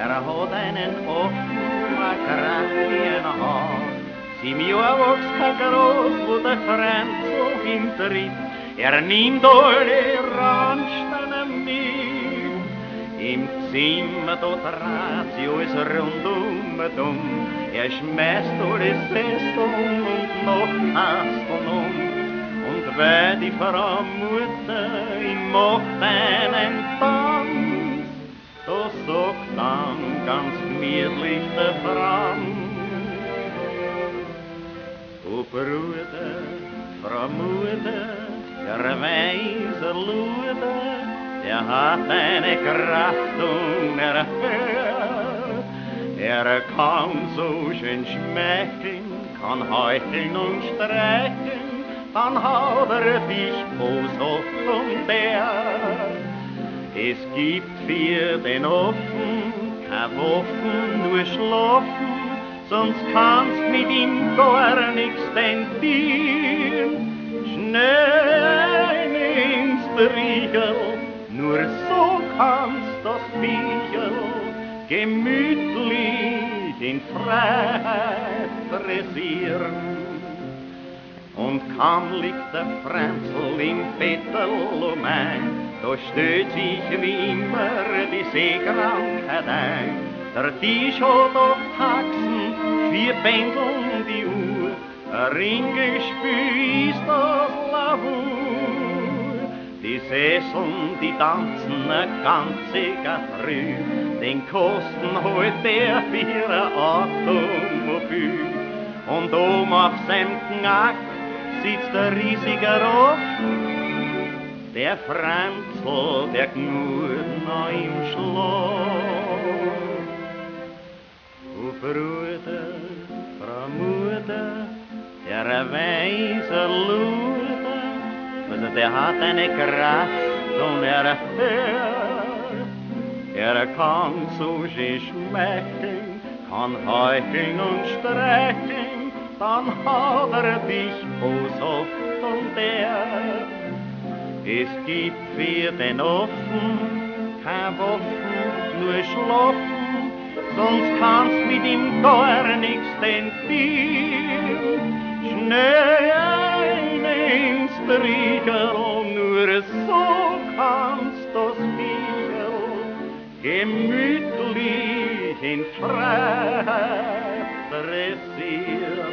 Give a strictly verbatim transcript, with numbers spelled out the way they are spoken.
Er hat einen Ofen, a Kraft wie ein Haar. Sieben Jahre wuchs kein Groß, wo der Franzl hinterriet. Er nimmt alle Randsteine mit. Im Zimmer dort Radio ist rundum und um. Er schmeißt alles fest um und noch hast und um. Und weil die Frau Mutter ihm macht einen Tanz, da sagt dann ganz gemütlich der Franz: O Bruder, Frau Mutter, der weise Luder, der hat eine Kraft und er hört. Er kann so schön schmecken, kann heucheln und strecken, dann haut er dich bloß auf und der. Es gibt für den Offen kein Waffen, nur schlafen, sonst kannst mit ihm gar nix tentieren. Schnell ins Riegel, nur so kannst das Viecherl gemütlich in Freiheit dressieren. Und kaum liegt der Franzl im Bettel um ein, da stellt sich wie immer die Seekrankheit ein. Der Tisch hat oft Haxen, vier Pendeln die Uhr, ein Ringgespiel ist das Lavur. Die Sesseln, die tanzen a ganze Früh, den kosten heut der für ein Automobil. Und oben auf seinem Knack sitzt der riesige Roch, der Franzl, der knurrt noch im Schlaf. O Bruder, Frau Mutter, der weise Luder, also der hat eine Kraft und er hört. Er kann so schön schmecken, kann heucheln und strecken, dann hat er dich bloß oft und der. Es gibt für den Offen kein Waffen, nur schlafen, sonst kannst mit ihm gar nix tentieren. Schnell ins Riegel, nur so kannst das Viecherl gemütlich in Freiheit dressieren.